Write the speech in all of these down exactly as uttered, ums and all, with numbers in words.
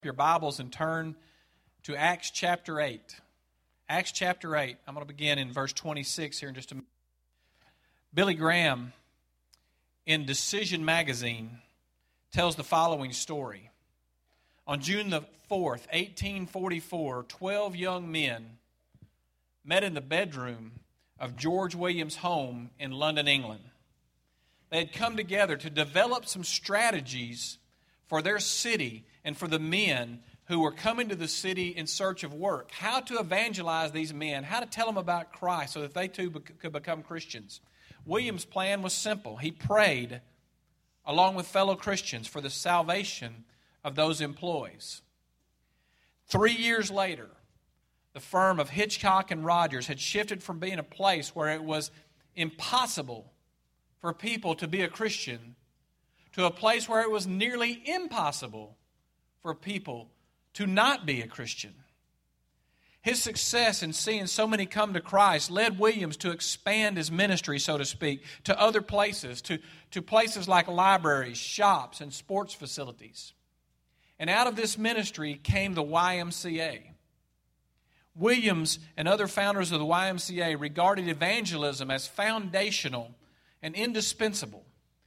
Your Bibles and turn to Acts chapter eight. Acts chapter eight. I'm going to begin in verse twenty-six here in just a minute. Billy Graham, in Decision Magazine, tells the following story. On June the fourth, eighteen forty-four, twelve young men met in the bedroom of George Williams' home in London, England. They had come together to develop some strategies for their city and for the men who were coming to the city in search of work. How to evangelize these men, how to tell them about Christ so that they too could become Christians. William's plan was simple. He prayed, along with fellow Christians, for the salvation of those employees. Three years later, the firm of Hitchcock and Rogers had shifted from being a place where it was impossible for people to be a Christian to a place where it was nearly impossible for people to not be a Christian. His success in seeing so many come to Christ led Williams to expand his ministry, so to speak, to other places, to, to places like libraries, shops, and sports facilities. And out of this ministry came the Y M C A. Williams and other founders of the Y M C A regarded evangelism as foundational and indispensable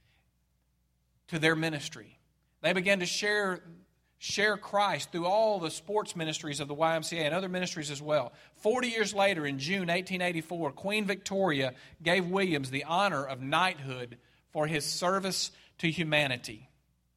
to their ministry. They began to share, share Christ through all the sports ministries of the Y M C A and other ministries as well. Forty years later, in June eighteen eighty-four, Queen Victoria gave Williams the honor of knighthood for his service to humanity.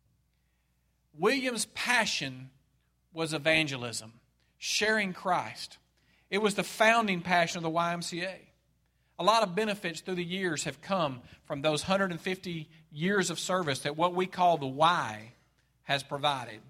Williams' passion was evangelism, sharing Christ. It was the founding passion of the Y M C A. A lot of benefits through the years have come from those one hundred fifty years of service that what we call the Y has provided.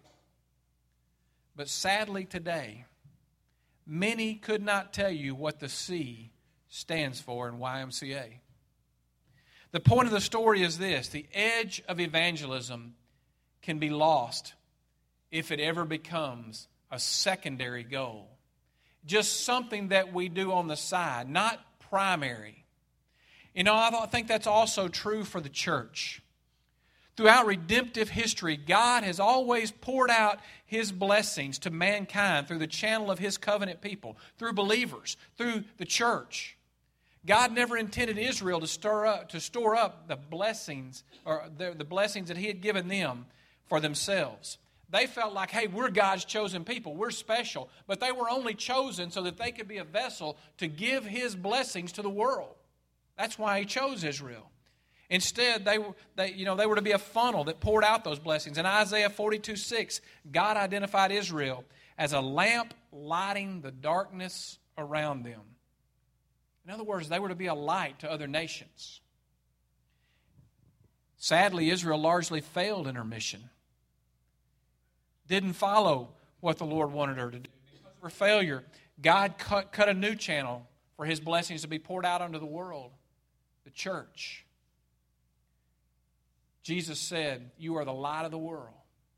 But sadly today, many could not tell you what the C stands for in Y M C A. The point of the story is this: the edge of evangelism can be lost if it ever becomes a secondary goal. Just something that we do on the side, not primary. You know, I think that's also true for the church. Throughout redemptive history, God has always poured out His blessings to mankind through the channel of His covenant people, through believers, through the church. God never intended Israel to stir up, to store up the blessings or the, the blessings that He had given them for themselves. They felt like, hey, we're God's chosen people. We're special. But they were only chosen so that they could be a vessel to give His blessings to the world. That's why He chose Israel. Instead, they were, they, you know, they were to be a funnel that poured out those blessings. In Isaiah forty-two six, God identified Israel as a lamp lighting the darkness around them. In other words, they were to be a light to other nations. Sadly, Israel largely failed in her mission. Didn't follow what the Lord wanted her to do. Because of her failure, God cut, cut a new channel for His blessings to be poured out onto the world, the church. Jesus said, "You are the light of the world.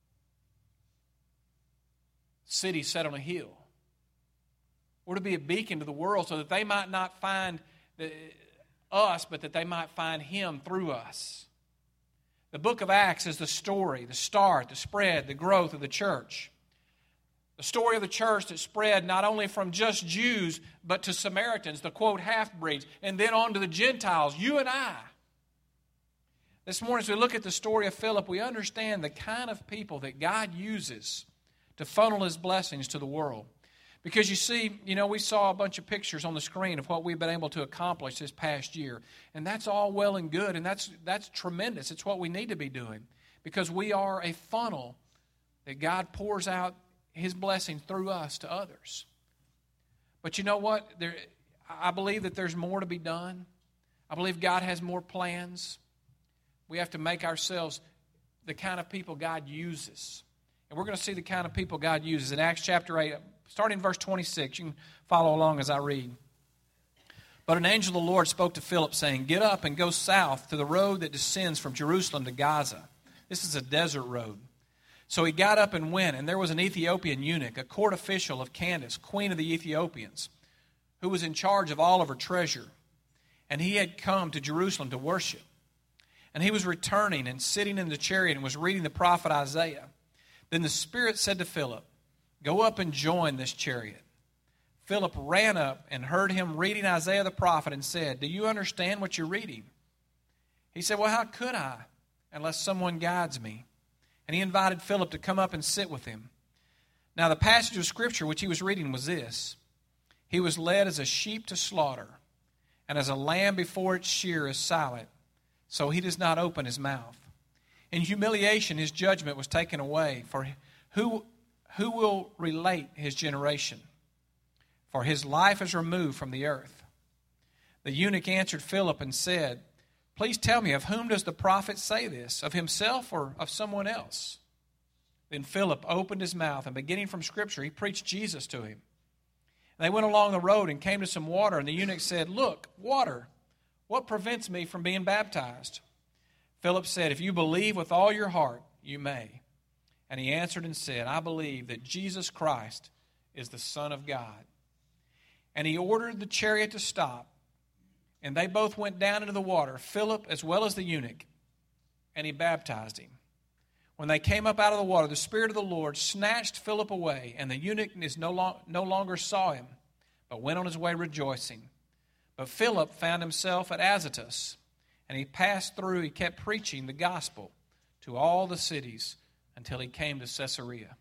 City set on a hill." We're to be a beacon to the world so that they might not find the, us, but that they might find Him through us. The book of Acts is the story, the start, the spread, the growth of the church. The story of the church that spread not only from just Jews, but to Samaritans, the quote half-breeds, and then on to the Gentiles, you and I. This morning, as we look at the story of Philip, we understand the kind of people that God uses to funnel His blessings to the world. Because you see, you know, we saw a bunch of pictures on the screen of what we've been able to accomplish this past year. And that's all well and good, and that's that's tremendous. It's what we need to be doing. Because we are a funnel that God pours out His blessing through us to others. But you know what? There, I believe that there's more to be done. I believe God has more plans. We have to make ourselves the kind of people God uses. And we're going to see the kind of people God uses. In Acts chapter eight, starting in verse twenty-six, you can follow along as I read. But an angel of the Lord spoke to Philip, saying, "Get up and go south to the road that descends from Jerusalem to Gaza." This is a desert road. So he got up and went, and there was an Ethiopian eunuch, a court official of Candace, queen of the Ethiopians, who was in charge of all of her treasure. And he had come to Jerusalem to worship. And he was returning and sitting in the chariot and was reading the prophet Isaiah. Then the Spirit said to Philip, "Go up and join this chariot." Philip ran up and heard him reading Isaiah the prophet and said, "Do you understand what you're reading?" He said, "Well, how could I, unless someone guides me?" And he invited Philip to come up and sit with him. Now the passage of Scripture which he was reading was this: "He was led as a sheep to slaughter, and as a lamb before its shearer is silent, so he does not open his mouth. In humiliation his judgment was taken away, for who, who will relate his generation? For his life is removed from the earth." The eunuch answered Philip and said, "Please tell me, of whom does the prophet say this? Of himself or of someone else?" Then Philip opened his mouth, and beginning from Scripture, he preached Jesus to him. And they went along the road and came to some water, and the eunuch said, "Look, water, what prevents me from being baptized?" Philip said, "If you believe with all your heart, you may." And he answered and said, "I believe that Jesus Christ is the Son of God." And he ordered the chariot to stop, and they both went down into the water, Philip as well as the eunuch, and he baptized him. When they came up out of the water, the Spirit of the Lord snatched Philip away, and the eunuch is no, long, no longer saw him, but went on his way rejoicing. But Philip found himself at Azotus, and he passed through, he kept preaching the gospel to all the cities until he came to Caesarea.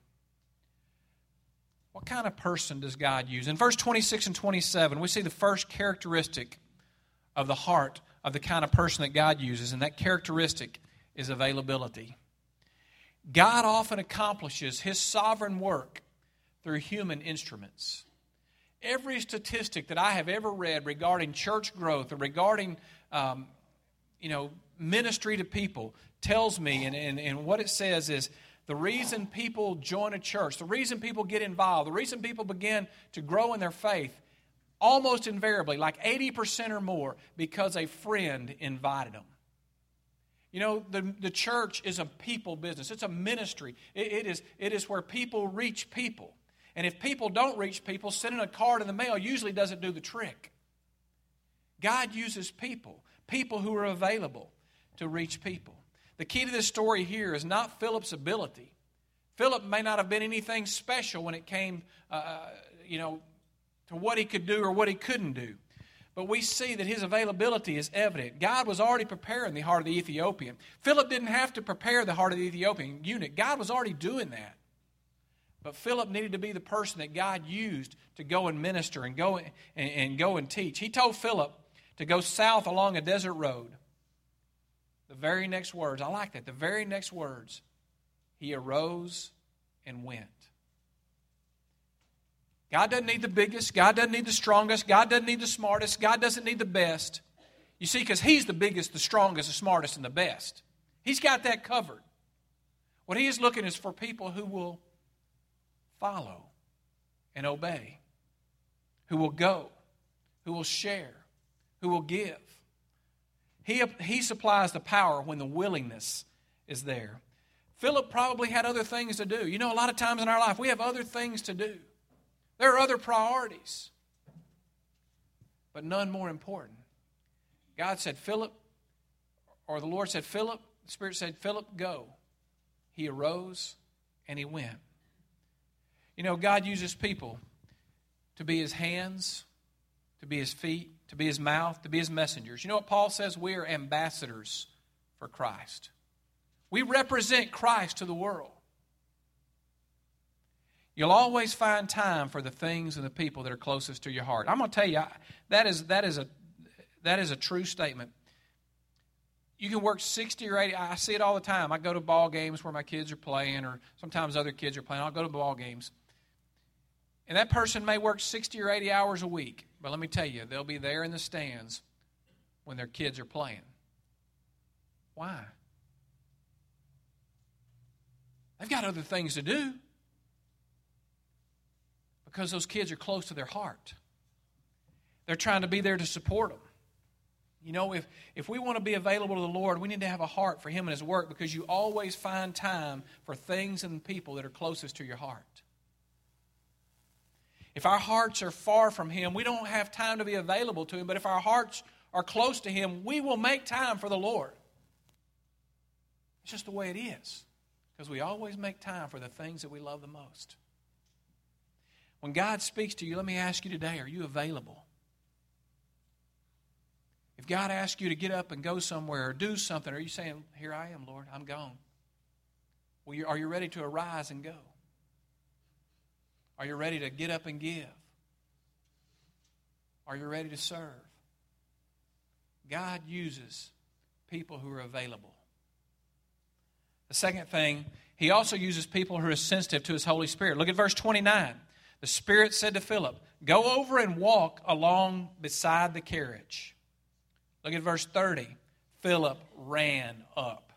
What kind of person does God use? In verse twenty-six and twenty-seven, we see the first characteristic of the heart of the kind of person that God uses, and that characteristic is availability. God often accomplishes His sovereign work through human instruments. Every statistic that I have ever read regarding church growth or regarding um, you know, ministry to people tells me, and, and, and what it says is, the reason people join a church, the reason people get involved, the reason people begin to grow in their faith, almost invariably, like eighty percent or more, because a friend invited them. You know, the, the church is a people business. It's a ministry. It, it is, it is where people reach people. And if people don't reach people, sending a card in the mail usually doesn't do the trick. God uses people, people who are available to reach people. The key to this story here is not Philip's ability. Philip may not have been anything special when it came, uh, you know, to what he could do or what he couldn't do. But we see that his availability is evident. God was already preparing the heart of the Ethiopian. Philip didn't have to prepare the heart of the Ethiopian eunuch. God was already doing that. But Philip needed to be the person that God used to go and minister and go and, and go and teach. He told Philip to go south along a desert road. The very next words, I like that, the very next words, he arose and went. God doesn't need the biggest. God doesn't need the strongest. God doesn't need the smartest. God doesn't need the best. You see, because He's the biggest, the strongest, the smartest, and the best. He's got that covered. What He is looking is for people who will follow and obey, who will go, who will share, who will give. He, he supplies the power when the willingness is there. Philip probably had other things to do. You know, a lot of times in our life, we have other things to do. There are other priorities, but none more important. God said, Philip, or the Lord said, Philip, the Spirit said, Philip, go. He arose and he went. You know, God uses people to be His hands, to be His feet, to be His mouth, to be His messengers. You know what Paul says? We are ambassadors for Christ. We represent Christ to the world. You'll always find time for the things and the people that are closest to your heart. I'm going to tell you, that is, that is a, that is a true statement. You can work sixty or eighty. I see it all the time. I go to ball games where my kids are playing, or sometimes other kids are playing. I'll go to ball games. And that person may work sixty or eighty hours a week. But let me tell you, they'll be there in the stands when their kids are playing. Why? They've got other things to do. Because those kids are close to their heart. They're trying to be there to support them. You know, if, if we want to be available to the Lord, we need to have a heart for Him and His work, because you always find time for things and people that are closest to your heart. If our hearts are far from Him, we don't have time to be available to Him. But if our hearts are close to Him, we will make time for the Lord. It's just the way it is. Because we always make time for the things that we love the most. When God speaks to you, let me ask you today, are you available? If God asks you to get up and go somewhere or do something, are you saying, here I am, Lord, I'm gone? Well, you, are you ready to arise and go? Are you ready to get up and give? Are you ready to serve? God uses people who are available. The second thing, He also uses people who are sensitive to His Holy Spirit. Look at verse twenty-nine. The Spirit said to Philip, go over and walk along beside the carriage. Look at verse thirty. Philip ran up.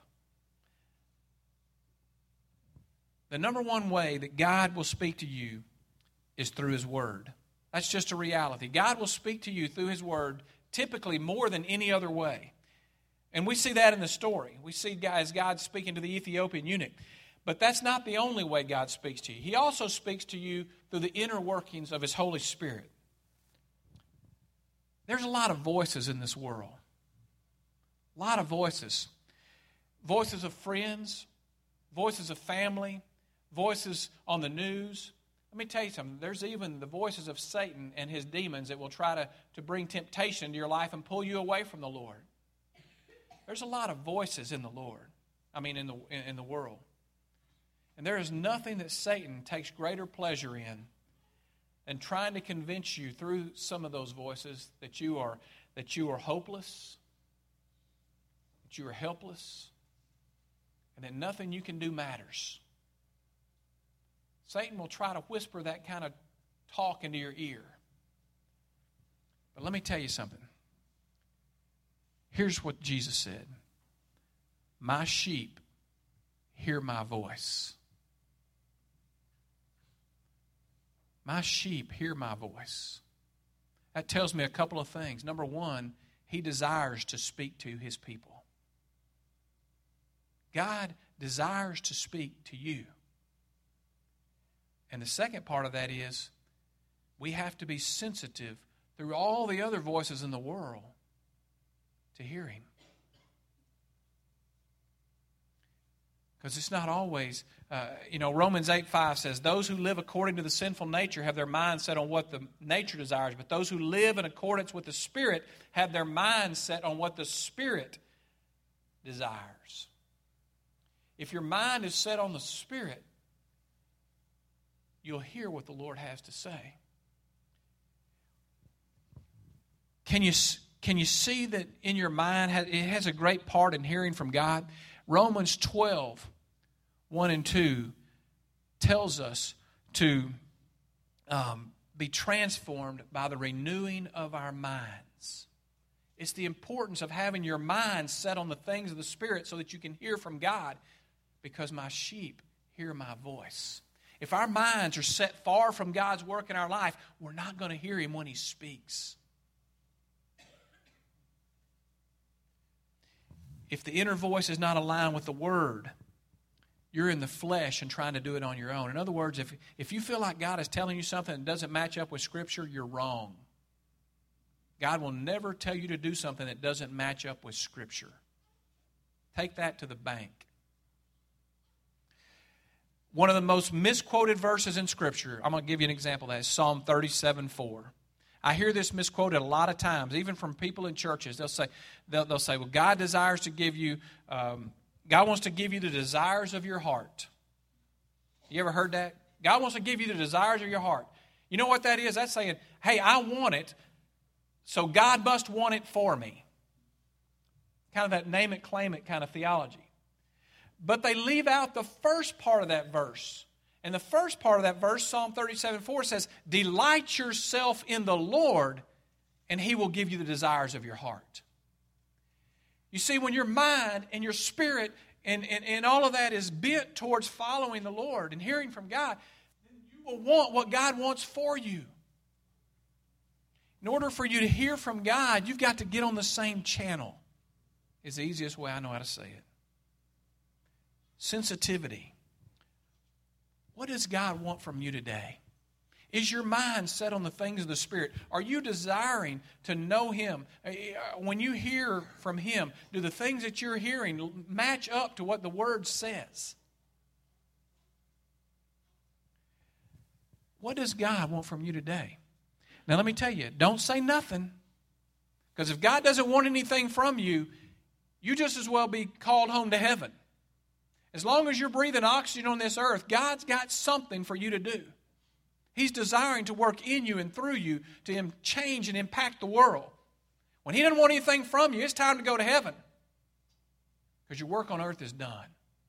The number one way that God will speak to you is through His Word. That's just a reality. God will speak to you through His Word typically more than any other way. And we see that in the story. We see guys, God speaking to the Ethiopian eunuch. But that's not the only way God speaks to you. He also speaks to you through the inner workings of His Holy Spirit. There's a lot of voices in this world. A lot of voices. Voices of friends, voices of family, voices on the news. Let me tell you something. There's even the voices of Satan and his demons that will try to, to bring temptation into your life and pull you away from the Lord. There's a lot of voices in the Lord. I mean, in the in, in the world. And there is nothing that Satan takes greater pleasure in than trying to convince you through some of those voices that you are that you are hopeless, that you are helpless, and that nothing you can do matters. Satan will try to whisper that kind of talk into your ear. But let me tell you something. Here's what Jesus said. My sheep hear my voice. My sheep hear my voice. That tells me a couple of things. Number one, He desires to speak to His people. God desires to speak to you. And the second part of that is we have to be sensitive through all the other voices in the world to hear Him. Because it's not always, uh, you know, Romans eight five says, those who live according to the sinful nature have their mind set on what the nature desires, but those who live in accordance with the Spirit have their mind set on what the Spirit desires. If your mind is set on the Spirit, you'll hear what the Lord has to say. Can you, can you see that in your mind, it has a great part in hearing from God? Romans twelve, one and two tells us to um, be transformed by the renewing of our minds. It's the importance of having your mind set on the things of the Spirit so that you can hear from God, because my sheep hear my voice. If our minds are set far from God's work in our life, we're not going to hear Him when He speaks. If the inner voice is not aligned with the Word, you're in the flesh and trying to do it on your own. In other words, if, if you feel like God is telling you something that doesn't match up with Scripture, you're wrong. God will never tell you to do something that doesn't match up with Scripture. Take that to the bank. One of the most misquoted verses in Scripture, I'm going to give you an example of that, is Psalm thirty-seven four. I hear this misquoted a lot of times, even from people in churches. They'll say, they'll, they'll say, well, God desires to give you, um, God wants to give you the desires of your heart. You ever heard that? God wants to give you the desires of your heart. You know what that is? That's saying, hey, I want it, so God must want it for me. Kind of that name it, claim it kind of theology. But they leave out the first part of that verse. And the first part of that verse, Psalm thirty-seven four, says, delight yourself in the Lord, and He will give you the desires of your heart. You see, when your mind and your spirit and, and, and all of that is bent towards following the Lord and hearing from God, then you will want what God wants for you. In order for you to hear from God, you've got to get on the same channel. It's the easiest way I know how to say it. Sensitivity. What does God want from you today? Is your mind set on the things of the Spirit? Are you desiring to know Him? When you hear from Him, do the things that you're hearing match up to what the Word says? What does God want from you today? Now let me tell you, don't say nothing. Because if God doesn't want anything from you, you just as well be called home to heaven. As long as you're breathing oxygen on this earth, God's got something for you to do. He's desiring to work in you and through you to change and impact the world. When He doesn't want anything from you, it's time to go to heaven. Because your work on earth is done.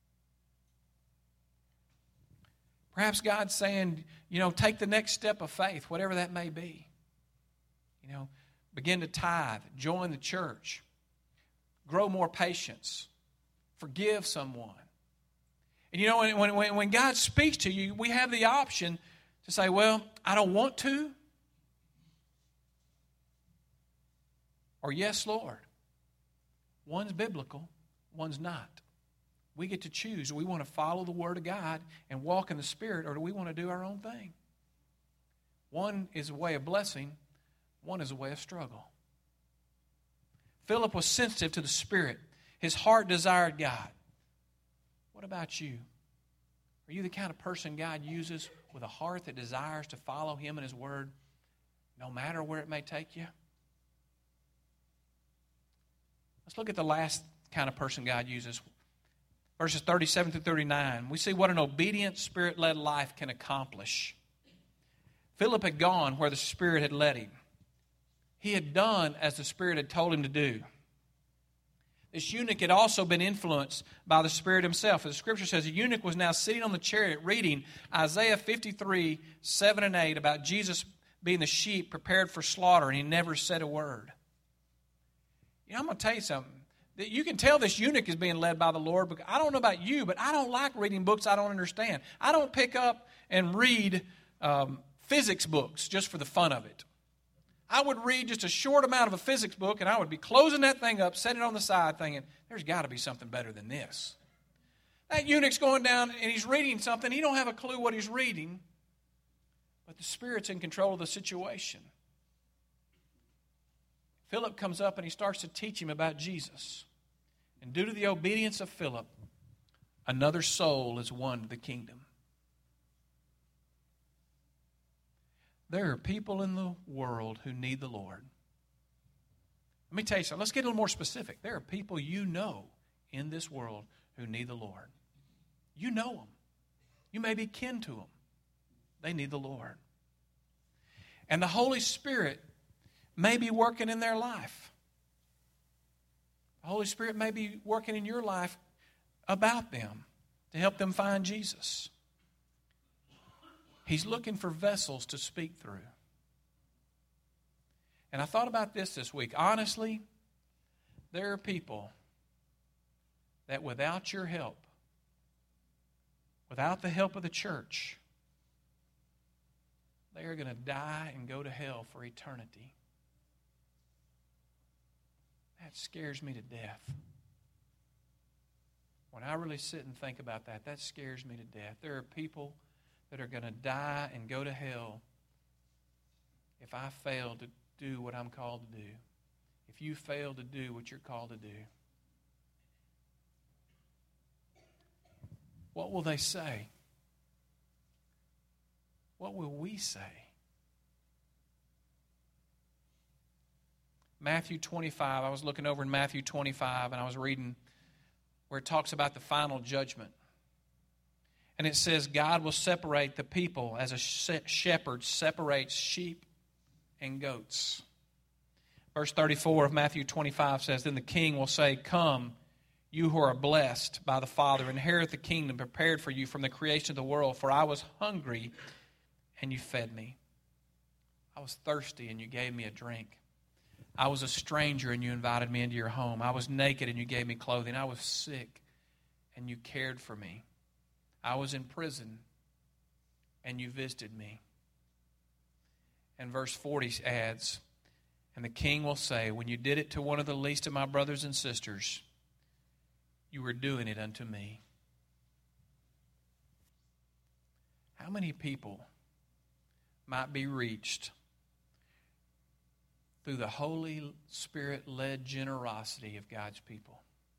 Perhaps God's saying, you know, take the next step of faith, whatever that may be. You know, begin to tithe, join the church, grow more patience, forgive someone. And you know, when, when, when God speaks to you, we have the option to say, well, I don't want to. Or yes, Lord. One's biblical, one's not. We get to choose. Do we want to follow the Word of God and walk in the Spirit, or do we want to do our own thing? One is a way of blessing, one is a way of struggle. Philip was sensitive to the Spirit. His heart desired God. What about you? Are you the kind of person God uses with a heart that desires to follow Him and His Word, no matter where it may take you? Let's look at the last kind of person God uses. Verses thirty-seven through thirty-nine. We see what an obedient, Spirit-led life can accomplish. Philip had gone where the Spirit had led him. He had done as the Spirit had told him to do. This eunuch had also been influenced by the Spirit himself. As the Scripture says, the eunuch was now sitting on the chariot reading Isaiah fifty-three, seven and eight about Jesus being the sheep prepared for slaughter, and he never said a word. You know, I'm going to tell you something. You can tell this eunuch is being led by the Lord, because I don't know about you, but I don't like reading books I don't understand. I don't pick up and read um, physics books just for the fun of it. I would read just a short amount of a physics book, and I would be closing that thing up, setting it on the side, thinking, there's got to be something better than this. That eunuch's going down, and he's reading something. He don't have a clue what he's reading, but the Spirit's in control of the situation. Philip comes up and he starts to teach him about Jesus. And due to the obedience of Philip, another soul is won to the kingdom. There are people in the world who need the Lord. Let me tell you something. Let's get a little more specific. There are people you know in this world who need the Lord. You know them. You may be kin to them. They need the Lord. And the Holy Spirit may be working in their life. The Holy Spirit may be working in your life about them to help them find Jesus. He's looking for vessels to speak through. And I thought about this this week. Honestly, there are people that without your help, without the help of the church, they are going to die and go to hell for eternity. That scares me to death. When I really sit and think about that, that scares me to death. There are people that are going to die and go to hell if I fail to do what I'm called to do. If you fail to do what you're called to do. What will they say? What will we say? Matthew twenty-five, I was looking over in Matthew twenty-five and I was reading where it talks about the final judgment. And it says God will separate the people as a shepherd separates sheep and goats. Verse thirty-four of Matthew twenty-five says, then the king will say, come, you who are blessed by the Father, inherit the kingdom prepared for you from the creation of the world. For I was hungry and you fed me. I was thirsty and you gave me a drink. I was a stranger and you invited me into your home. I was naked and you gave me clothing. I was sick and you cared for me. I was in prison and you visited me. And verse forty adds, and the king will say, when you did it to one of the least of my brothers and sisters, you were doing it unto me. How many people might be reached through the Holy Spirit-led generosity of God's people?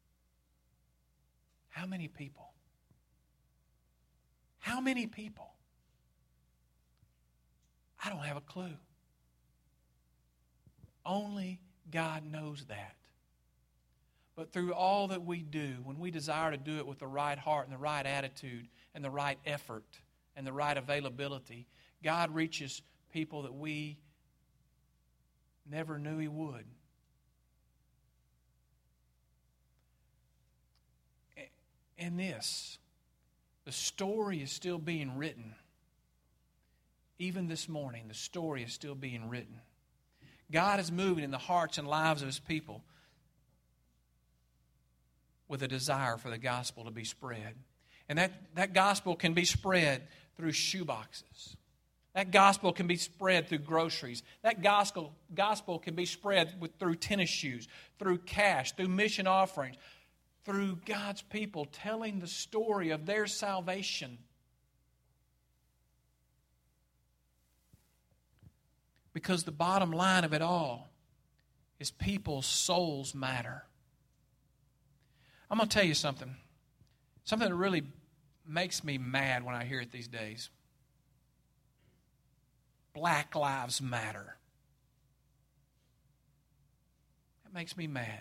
How many people? How many people? I don't have a clue. Only God knows that. But through all that we do, when we desire to do it with the right heart and the right attitude and the right effort and the right availability, God reaches people that we never knew He would. And this, the story is still being written. Even this morning, the story is still being written. God is moving in the hearts and lives of His people with a desire for the gospel to be spread. And that, that gospel can be spread through shoeboxes. That gospel can be spread through groceries. That gospel, gospel can be spread with, through tennis shoes, through cash, through mission offerings, through God's people telling the story of their salvation. Because the bottom line of it all is people's souls matter. I'm going to tell you something. Something that really makes me mad when I hear it these days. Black lives matter. That makes me mad.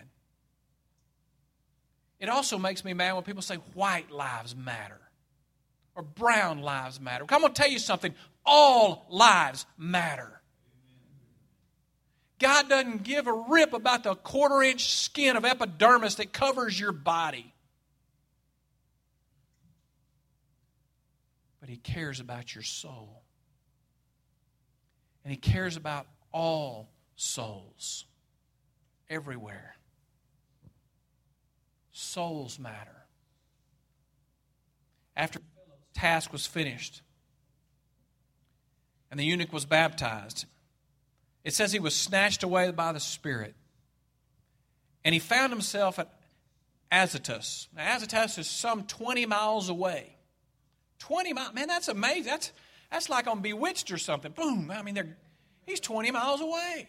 It also makes me mad when people say white lives matter or brown lives matter. I'm going to tell you something. All lives matter. God doesn't give a rip about the quarter-inch skin of epidermis that covers your body. But He cares about your soul. And He cares about all souls. Everywhere. Souls matter. After Philip's task was finished and the eunuch was baptized, it says he was snatched away by the Spirit. And he found himself at Azotus. Now, Azotus is some twenty miles away. twenty miles. Man, that's amazing. That's, that's like on Bewitched or something. Boom. I mean, they're, he's twenty miles away.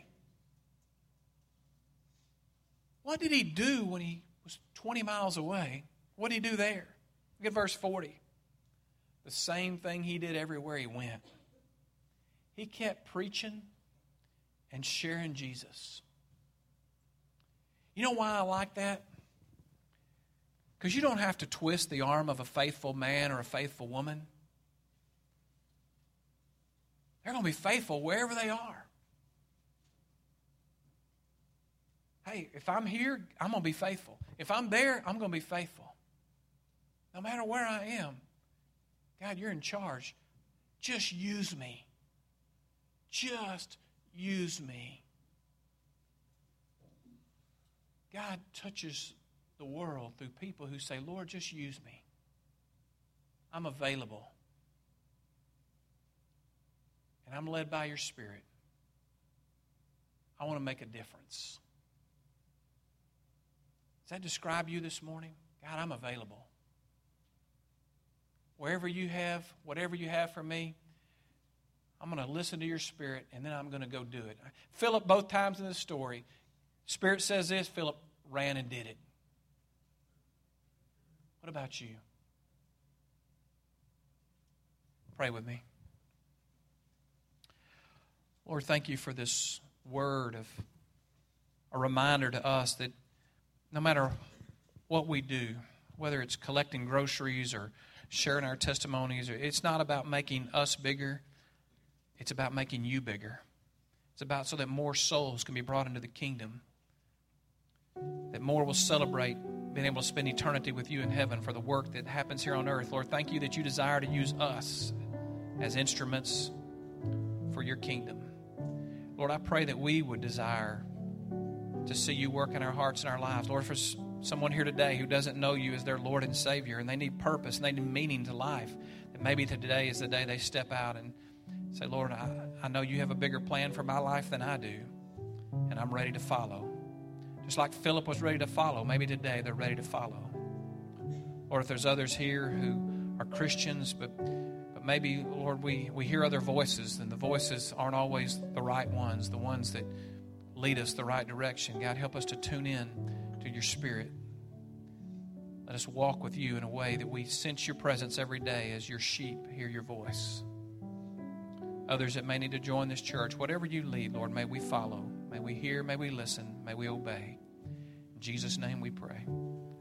What did he do when he was twenty miles away? What did he do there? Look at verse forty. The same thing he did everywhere he went. He kept preaching and sharing Jesus. You know why I like that? Because you don't have to twist the arm of a faithful man or a faithful woman. They're going to be faithful wherever they are. Hey, if I'm here, I'm going to be faithful. If I'm there, I'm going to be faithful. No matter where I am. God, you're in charge. Just use me. Just use me. God touches the world through people who say, Lord, just use me. I'm available. And I'm led by your Spirit. I want to make a difference. Does that describe you this morning? God, I'm available. Wherever you have, whatever you have for me, I'm going to listen to your Spirit, and then I'm going to go do it. Philip, both times in the story, Spirit says this, Philip ran and did it. What about you? Pray with me. Lord, thank you for this word of a reminder to us that no matter what we do, whether it's collecting groceries or sharing our testimonies, it's not about making us bigger. It's about making you bigger. It's about so that more souls can be brought into the kingdom. That more will celebrate being able to spend eternity with you in heaven for the work that happens here on earth. Lord, thank you that you desire to use us as instruments for your kingdom. Lord, I pray that we would desire to see you work in our hearts and our lives. Lord, for someone here today who doesn't know you as their Lord and Savior, and they need purpose and they need meaning to life, that maybe today is the day they step out and say, Lord, I, I know you have a bigger plan for my life than I do, and I'm ready to follow. Just like Philip was ready to follow, maybe today they're ready to follow. Or if there's others here who are Christians, but but maybe, Lord, we, we hear other voices, and the voices aren't always the right ones, the ones that lead us the right direction. God, help us to tune in to your Spirit. Let us walk with you in a way that we sense your presence every day as your sheep hear your voice. others that may need to join this church. Whatever you lead, Lord, may we follow. May we hear, may we listen, may we obey. In Jesus' name we pray.